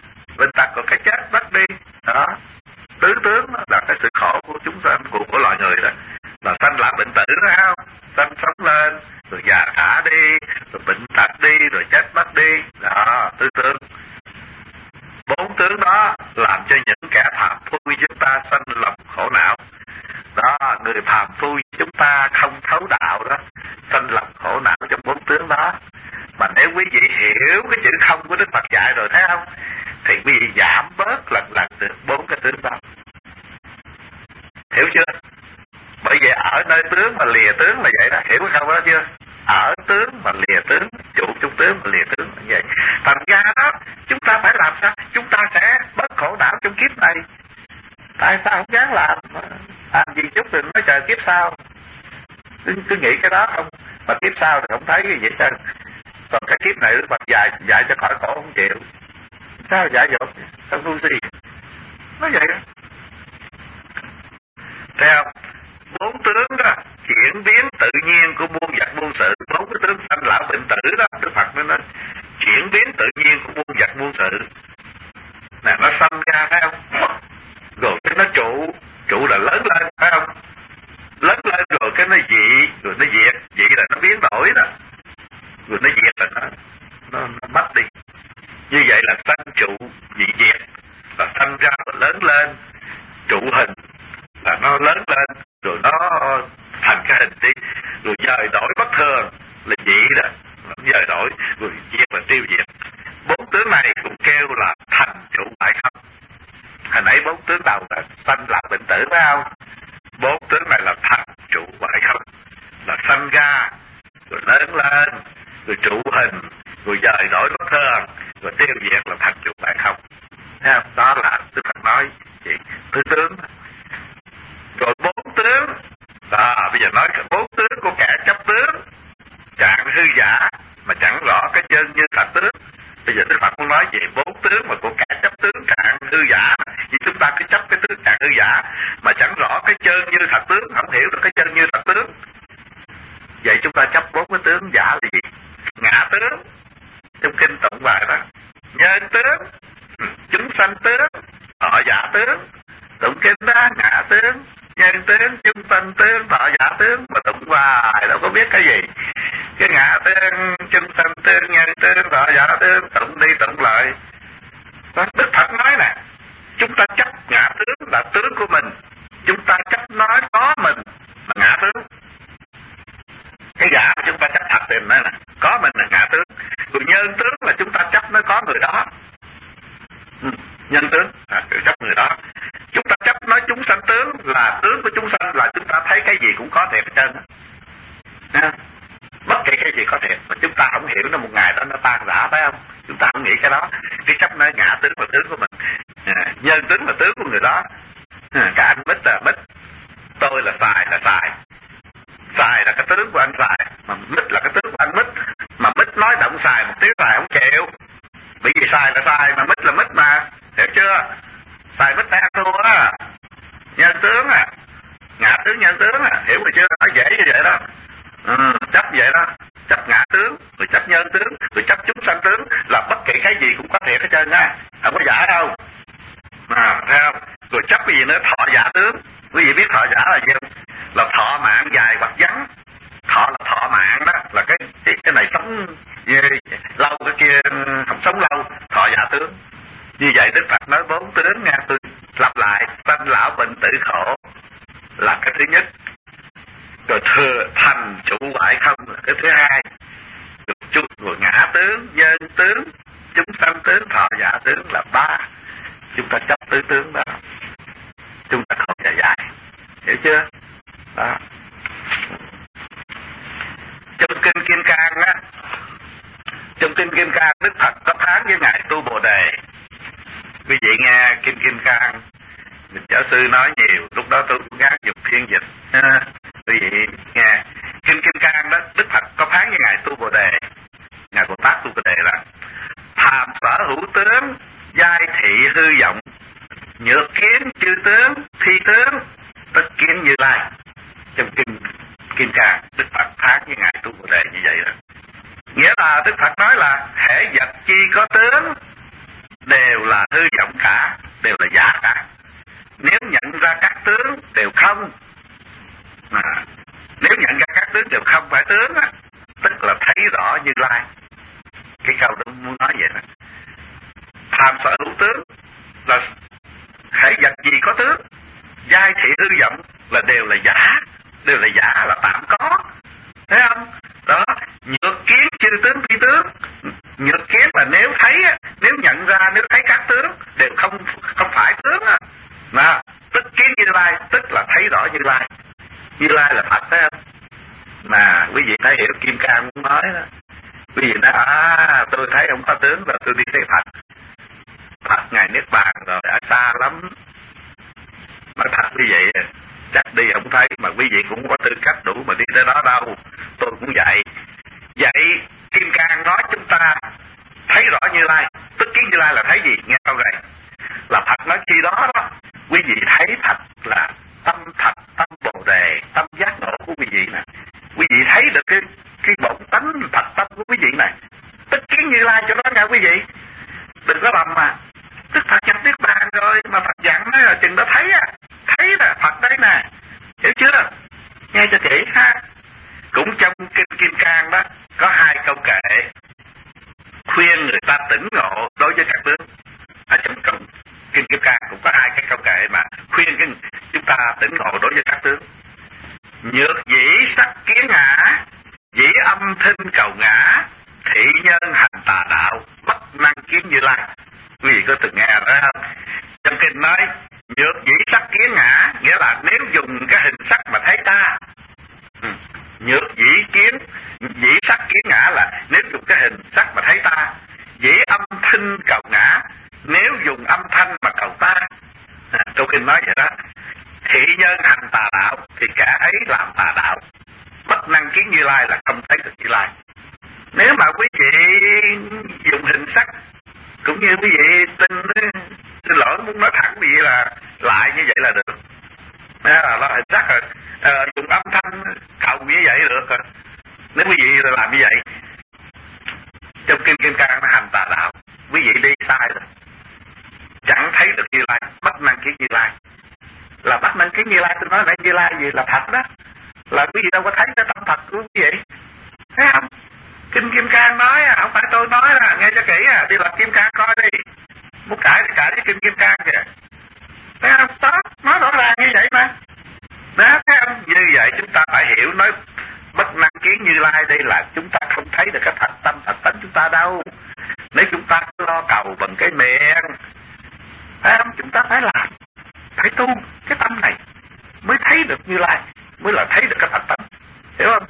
bệnh tật của cái chết mất đi. Đó, tứ tướng là cái sự khổ của chúng sanh, của loài người đó, là sanh lão bệnh tử đó, không? Sanh sống lên, rồi già cả đi, rồi bệnh tật đi, rồi chết mất đi. Đó, tứ tướng. Bốn tướng đó làm cho những kẻ phàm phu như chúng ta sanh lòng khổ não. Đó, người phàm phu chúng ta không thấu đạo đó, sanh lòng khổ não trong bốn tướng đó. Mà nếu quý vị hiểu cái chữ không của Đức Phật dạy rồi, thấy không, thì quý vị giảm bớt lần lần được bốn cái tướng đó. Hiểu chưa? Bởi vậy ở nơi tướng mà lìa tướng là vậy đó, hiểu không đó chưa? Ở tướng mà lìa tướng, trụ trong tướng mà lìa tướng là vậy. Thành ra đó, chúng ta phải làm sao? Chúng ta sẽ bớt khổ não trong kiếp này. Tại sao không dám làm gì chút đừng nói chờ kiếp sau. Cứ nghĩ cái đó không, mà kiếp sau thì không thấy cái gì hết. Còn cái kiếp này Đức Phật dạy cho khỏi khổ không chịu. Sao dạy dột? Sao tu gì? Nói vậy đó. Theo bốn tướng đó, chuyển biến tự nhiên của muôn vật muôn sự. Bốn cái tướng sanh lão bệnh tử đó, Đức Phật nói chuyển biến tự nhiên của muôn vật muôn sự. Nè, nó sanh ra, thấy không? Rồi cái nó trụ là lớn lên, phải không? Lớn lên rồi cái nó dị, rồi nó diệt. Dị là nó biến đổi đó, rồi nó diệt là nó mất đi. Như vậy là sanh trụ dị diệt, là sanh ra rồi lớn lên. Trụ hình là nó lớn lên, rồi nó thành cái hình đi, rồi dời đổi bất thường là dị đó, dời đổi, rồi diệt là tiêu diệt. Bốn tướng này cũng kêu là thành trụ bại không. Hồi nãy bốn tướng đầu là sanh lão bệnh tử, phải không? Bốn tướng này là thành trụ bại không, là sanh ra rồi lớn lên, rồi trụ hình, rồi dời đổi bất thường, rồi tiêu diệt là thành trụ bại không. Thấy không? Đó là Đức Phật nói gì? Tứ tướng. Rồi bốn tướng, bây giờ nói bốn tướng của kẻ chấp tướng, trạng hư giả mà chẳng rõ cái chân như thật tướng. Bây giờ Đức Phật muốn nói về bốn tướng mà của kẻ chấp tướng trạng hư giả. Vì chúng ta cứ chấp cái tướng trạng hư giả mà chẳng rõ cái chân như thật tướng, không hiểu được cái chân như thật tướng. Vậy chúng ta chấp bốn cái tướng giả là gì? Ngã tướng, trong kinh tụng bài đó. Nhân tướng, chúng sanh tướng, thọ giả tướng. Tụng kinh đó, ngã tướng, nhân tướng, chúng sanh tướng, thọ giả tướng. Mà tụng hoài đâu có biết cái gì. Cái ngã tướng, chúng sanh tướng, nhân tướng, thọ giả tướng, tụng đi tụng lại. Đó, Đức Phật nói nè, chúng ta chấp ngã tướng là tướng của mình. Chúng ta chấp nói có mình là ngã tướng. Cái giả chúng ta chấp thật tiền nói nè, có mình là ngã tướng. Rồi nhân tướng là chúng ta chấp nó có người đó. Nhân tướng chấp người đó. Chúng ta chấp nói chúng sanh tướng là tướng của chúng sanh, là chúng ta thấy cái gì cũng có thiệt hết trơn đó. Bất kỳ cái gì có thiệt mà chúng ta không hiểu nó một ngày đó nó tan rã, phải không? Chúng ta không nghĩ cái đó. Cái chấp nói ngã tướng là tướng của mình, nhân tướng là tướng của người đó. Cái anh Mít là Mít, tôi là Xài là Xài. Xài là cái tướng của anh Xài, mà Mít là cái tướng của anh Mít. Mà Mít nói động Xài một tiếng Xài không chịu. Bởi vì Xài là Xài mà Mít là Mít mà, hiểu chưa? Xài Mít đang thua á. Nhân tướng à, ngã tướng nhân tướng à, hiểu rồi chưa? Nói dễ như vậy đó. Chấp vậy đó, chấp ngã tướng, rồi chấp nhân tướng, rồi chấp chúng sanh tướng, là bất kỳ cái gì cũng có thiệt hết trơn á, không có giả đâu. Thấy không? Rồi chấp cái gì nữa? Thọ giả tướng. Quý vị biết thọ giả là gì không? Là thọ mạng dài hoặc ngắn. Thọ là thọ mạng đó, là cái này sống lâu, cái kia không sống lâu. Thọ giả tướng. Như vậy Đức Phật nói bốn tướng nha, tôi lặp lại: sanh lão bệnh tử khổ là cái thứ nhất, rồi thừa thành trụ bại không là cái thứ hai, rồi ngã tướng, nhân tướng, chúng sanh tướng, thọ giả tướng là ba. Chúng ta chấp tứ tướng đó, chúng ta không dài dài, hiểu chưa? Đó. Trong kinh Kim Cang á, trong kinh Kim Cang Đức Phật có phán với ngài Tu Bồ Đề. Quý vị nghe kinh Kim Cang, mình giáo sư nói nhiều, lúc đó tôi cũng gắng dùng phiên dịch. Quý vị nghe kinh Kim Cang đó, Đức Phật có phán với ngài Tu Bồ Đề, ngài Bồ Tát Tu Bồ Đề là: phàm sở hữu tướng, giai thị hư vọng, nhược kiến chư tướng, thi tướng, tất kiến Như Lai. Trong kinh Kim Cang Đức Phật phán với ngài Tu Bồ Đề như vậy đó. Nghĩa là Đức Phật nói là hễ vật chi có tướng đều là hư vọng cả, đều là giả cả. Nếu nhận ra các tướng đều không, nếu nhận ra các tướng đều không phải tướng á, tức là thấy rõ Như Lai. Cái câu đó muốn nói vậy đó. Phàm sở hữu tướng là hễ vật gì có tướng, giai thị hư vọng là đều là giả, đều là giả, là tạm có, thấy không? Đó, nhược kiến chư tướng phi tướng. Nhược kiến là nếu thấy, nếu nhận ra, nếu thấy các tướng đều không phải tướng á, mà tức kiến Như Lai, tức là thấy rõ Như Lai. Như Lai là Phật, thấy không? Mà quý vị thấy hiểu Kim Cang muốn nói đó. Quý vị nói tôi thấy không có tướng là tôi đi thấy Phật. Phật ngài niết bàn rồi, ở xa lắm. Nói thật như vậy, chắc đi không thấy, mà quý vị cũng có tư cách đủ mà đi tới đó đâu. Tôi cũng vậy. Vậy Kim Cang nói chúng ta thấy rõ Như Lai, tức kiến Như Lai là thấy gì? Nghe câu này là Phật nói khi đó đó, quý vị thấy thật là tâm thật, tâm bồ đề, tâm giác ngộ của quý vị nè. Quý vị thấy được cái bổn tánh thật tâm của quý vị này, tức kiến Như Lai cho nó nghe quý vị. Đừng có lầm mà Đức Phật nhập niết bàn rồi mà Phật dặn nói là chừng đó thấy á, thấy là Phật đấy nè, hiểu chưa? Nghe cho kỹ ha. Cũng trong kinh Kim Cang đó có 2 câu kệ khuyên người ta tỉnh ngộ đối với các tướng. Ở trong kinh Kim Cang cũng có 2 cái câu kệ mà khuyên chúng ta tỉnh ngộ đối với các tướng. Nhược dĩ sắc kiến ngã, dĩ âm thinh cầu ngã, thị nhân hành tà đạo, bất năng kiến Như Lai. Quý vị có từng nghe đó không? Trong kinh nói nhược dĩ sắc kiến ngã, nghĩa là nếu dùng cái hình sắc mà thấy ta. Nhược dĩ sắc kiến ngã là nếu dùng cái hình sắc mà thấy ta. Dĩ âm thanh cầu ngã, nếu dùng âm thanh mà cầu ta. Trong kinh nói vậy đó. Thị nhân hành tà đạo thì kẻ ấy làm tà đạo, bất năng kiến Như Lai là không thấy được Như Lai. Nếu mà quý vị dùng hình sắc, cũng như quý vị xin lỗi muốn nói thẳng quý vị là lại như vậy là được. Là hình sắc rồi, dùng âm thanh cầu như vậy được rồi. Nếu quý vị làm như vậy, trong kinh Kim Cang nó hành tà đạo, quý vị đi sai rồi, chẳng thấy được Như Lai, bất năng kiến Như Lai. Là bất năng kiến Như Lai, tôi nói nãy Như Lai gì là thật đó, là quý vị đâu có thấy cái tâm thật của quý vị, thấy không? Kinh Kim Cang nói, không phải tôi nói là nghe cho kỹ, đi lập Kim Cang coi đi, muốn cãi thì cãi với kinh Kim Cang kìa, thấy không? Đó, nói rõ ràng như vậy mà. Đó, thấy không? Như vậy chúng ta phải hiểu, nói bất năng kiến Như Lai đây là chúng ta không thấy được cái thật tâm thật tánh chúng ta đâu. Nếu chúng ta lo cầu bằng cái miệng, thấy không? Chúng ta phải làm, phải tu cái tâm này mới thấy được Như Lai, mới là thấy được cái thật tánh, hiểu không?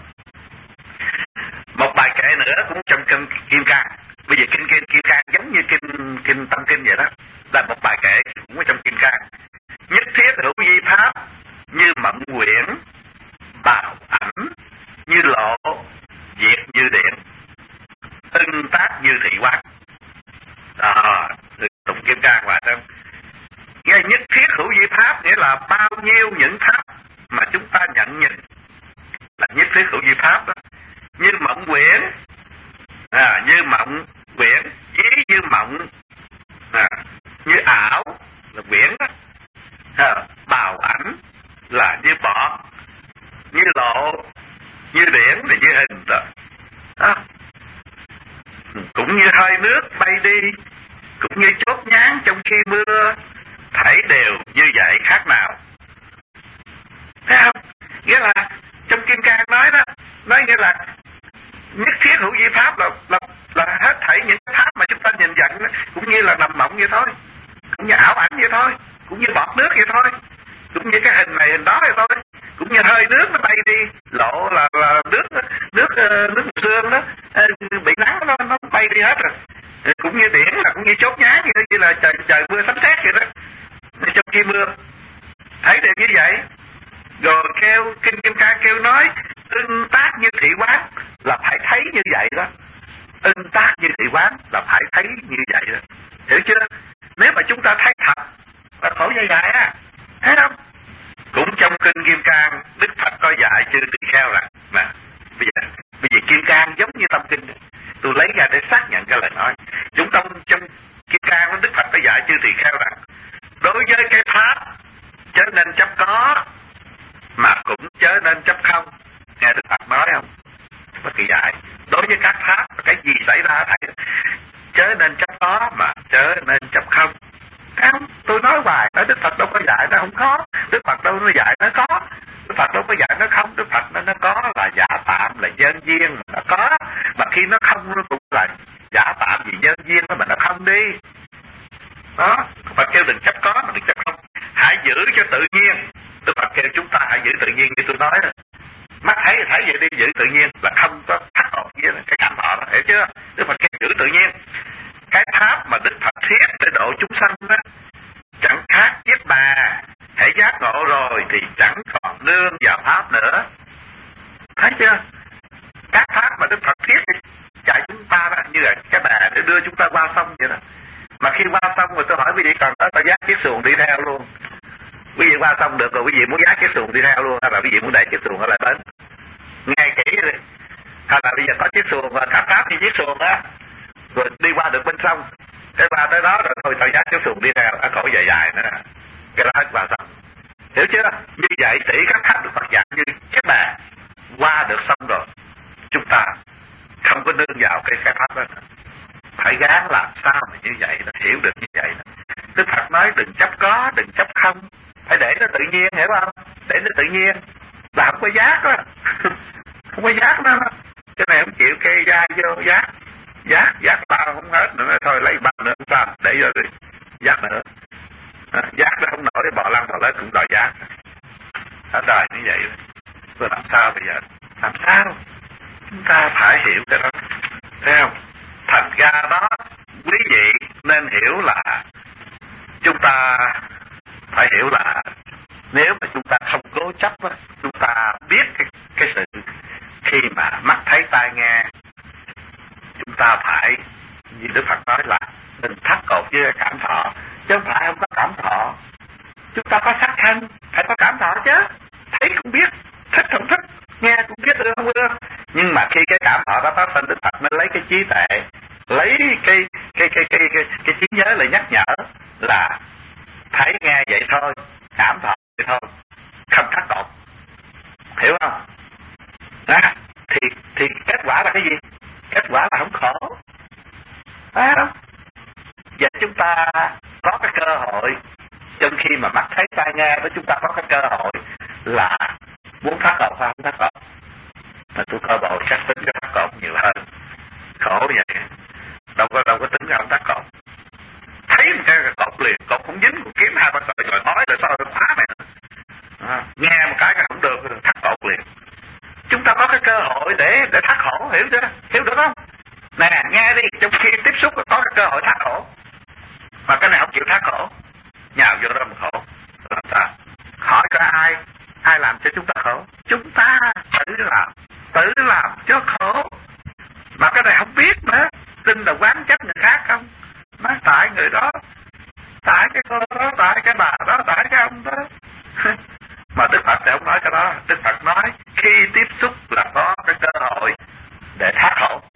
Một bài kệ nữa cũng trong kinh Kim Cang. Bây giờ kinh Kim Cang giống như kinh Tâm Kinh vậy đó, là một bài kệ cũng ở trong Kim Cang. Nhất thiết hữu vi pháp, như mộng quyển, bào ảnh như lộ, diệt như điện, ưng tác như thị quán. Tụng Kim Cang vào trong. Nghe nhất thiết hữu vi pháp nghĩa là bao nhiêu những pháp mà chúng ta nhận nhìn là nhất thiết hữu vi pháp đó. Như mộng quyển, như mộng quyển, ý như mộng, như ảo là quyển đó. Bào ảnh là như bọt, như lộ, như điển là như hình đó. Cũng như hơi nước bay đi, cũng như chốt nhán trong khi mưa, thảy đều như vậy khác nào. Thấy không? Nghĩa là trong Kim Cang nói đó, nói nghĩa là nhất thiết hữu vi pháp là hết thảy những pháp mà chúng ta nhìn nhận cũng như là nằm mộng vậy thôi, cũng như ảo ảnh vậy thôi, cũng như bọt nước vậy thôi, cũng như cái hình này hình đó vậy thôi, cũng như hơi nước nó bay đi, lộ là nước sương đó bị nắng nó bay đi hết rồi, cũng như điển là cũng như chốt nhán vậy đó, như là trời mưa sấm sét vậy đó. Trong khi mưa thấy đều như vậy. Rồi kêu kinh Kim Cang kêu nói ưng tác như thị quán là phải thấy như vậy đó. Ưng tác như thị quán là phải thấy như vậy đó, hiểu chưa? Nếu mà chúng ta thấy thật là khổ như vậy á, thấy không? Cũng trong kinh Kim Cang Đức Phật có dạy chư tỳ kheo rằng mà bây giờ Kim Cang giống như Tâm Kinh, tôi lấy ra để xác nhận cái lời nói. Trong Kim Cang Đức Phật tỳ kheo rằng đối với cái pháp chớ nên chấp có mà cũng chớ nên chấp không. Nghe Đức Phật nói không? Bất kỳ giải. Đối với các pháp cái gì xảy ra thầy chớ nên chấp có mà chớ nên chấp không. Không, tôi nói hoài, nói Đức Phật đâu có dạy nó không có, Đức Phật đâu có dạy nó có, Đức Phật đâu có dạy nó không, Đức Phật nó có là giả tạm, là nhân duyên, nó có, mà khi nó không nó cũng là giả tạm vì nhân duyên đó mà nó không đi. Đó, Đức Phật kêu đừng chấp có mà đừng chấp không, hãy giữ cho tự nhiên. Đức Phật kêu chúng ta hãy giữ tự nhiên như tôi nói đó. Mắt thấy thì thấy vậy đi, giữ tự nhiên là không có thắt hồn với cái cảm thọ đó, hiểu chưa? Đức Phật kêu giữ tự nhiên. Cái pháp mà Đức Phật thiết để độ chúng sanh đó chẳng khác với bà, hãy giác ngộ rồi thì chẳng còn nương vào pháp nữa. Thấy chưa? Các pháp mà Đức Phật thiết dạy chúng ta đó như là cái bà để đưa chúng ta qua sông vậy đó. Mà khi qua sông rồi tôi hỏi quý vị còn có tôi dắt chiếc xuồng đi theo luôn. Quý vị qua sông được rồi quý vị muốn dắt chiếc xuồng đi theo luôn, hay là quý vị muốn để chiếc xuồng ở lại bến? Nghe kỹ đi. Hay là bây giờ có chiếc xuồng và tháp như chiếc xuồng đó, rồi đi qua được bên sông, cái qua tới đó rồi thôi tao dắt chiếc xuồng đi theo, ở cổ dài dài nữa, cái đó hết vào sông. Hiểu chưa? Như vậy tỷ các pháp Đức Phật dạy như cái bà qua được sông rồi, chúng ta không có nương vào cái pháp đó. Phải gán làm sao mà như vậy đó, hiểu được như vậy đó. Đức Phật nói đừng chấp có, đừng chấp không, phải để nó tự nhiên, hiểu không? Để nó tự nhiên, là không có giác đó. Không có giác đó. Cái này không chịu kê da vô giác. Giác bao không hết nữa, thôi lấy bao nữa không sao, để vô đi. Giác nữa. Giác nó không nổi, bò lăn bò lết cũng đòi giác. Ở đời như vậy. Rồi làm sao bây giờ? Làm sao? Chúng ta phải hiểu cái đó. Thấy không? Thành ra đó, quý vị nên hiểu là chúng ta phải hiểu là nếu mà chúng ta không cố chấp đó, chúng ta biết cái sự khi mà mắt thấy tai nghe, chúng ta phải như Đức Phật nói là đừng thắt cột với cảm thọ, chứ không phải không có cảm thọ. Chúng ta có sắc thân phải có cảm thọ chứ, thấy cũng biết, thích không thích, nghe cũng biết ưa không ưa. Nhưng mà khi cái cảm thọ đó phát sinh, Đức Phật mới lấy cái trí tuệ, lấy cái trí nhớ lại nhắc nhở là thấy nghe vậy thôi, cảm thọ vậy thôi, không thắt cột. Hiểu không? Đó, thì kết quả là cái gì? Kết quả là không khổ. Phải không? Và chúng ta có cái cơ hội, trong khi mà mắt thấy tai nghe đó, chúng ta có cái cơ hội là muốn thắt cột hay không thắt cột. Mà tôi coi bộ chắc tính cái thắt cột nhiều hơn. Khổ vậy. Đâu có tính ra không thắt cột. Thấy một cái cột liền, cột cũng dính, cũng kiếm hai ba sợi rồi nói rồi sao rồi phá mày. Nghe một cái không được, thắt cột liền. Chúng ta có cái cơ hội để thắt khổ, hiểu chưa? Hiểu được không? Nè, nghe đi, trong khi tiếp xúc có cái cơ hội thắt khổ. Mà cái này không chịu thắt khổ, nhào vô đó mà khổ. Làm sao? Hỏi có ai làm cho chúng ta khổ? Chúng ta tự làm cho khổ. Mà cái này không biết nữa, tin là quán trách người khác không? Nói tại người đó, tại cái cô đó, tại cái bà đó, tại cái ông đó. Mà Đức Phật thì không nói cái đó. Đức Phật nói khi tiếp xúc là có cái cơ hội để thoát khổ.